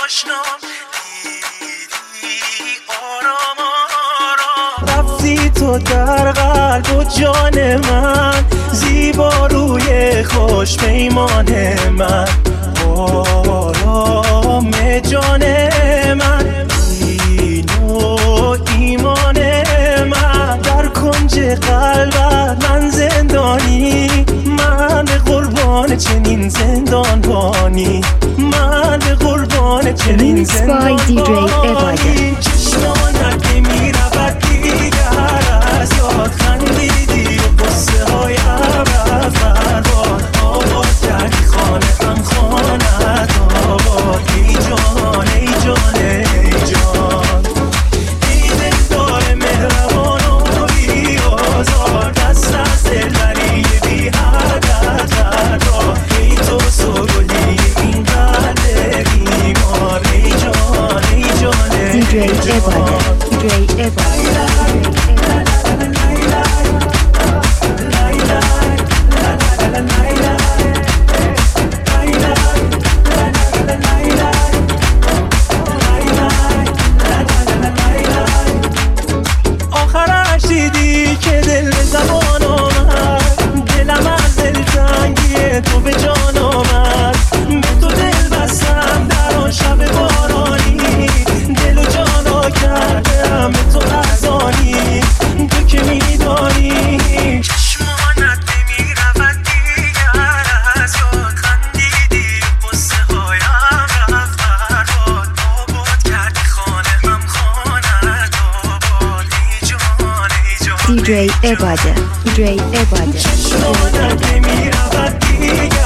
آشنام دیدی آرام آرام رفتی تو در قلب و جان من زیبا روی خوش پیمان من آرام جان من دین و ایمان من در کنج قلبت من زندانی من به قربان چنین زندانبانی من به قربان چنین زندانبانی چشمانت که می رود دیگر از یاد خندیدی و قصه های عبر فرباد آباد کردی خانه هم خانت آباد ای جان ای جان ای جان ای دلدار مهربان و بی آزار دست از دلبری بی حدت بردار ای تو سرولی این قلب بیمار ای جان ای جان ای جان آخرش دیدی که دل به زبان آمد دلم از دلتنگی تو به جان آمد به تو دل بستم در آن شب بارانی دل و جانا کردم به تو ارزانی تو که میدانی چشمانت نمی رود دیگر از یاد خندیدی قصه هایم رفت فرباد آباد کردی خانه هم خانت آباد ای جان ای جان DJ Ebade. چشمانت نمی رود دیگر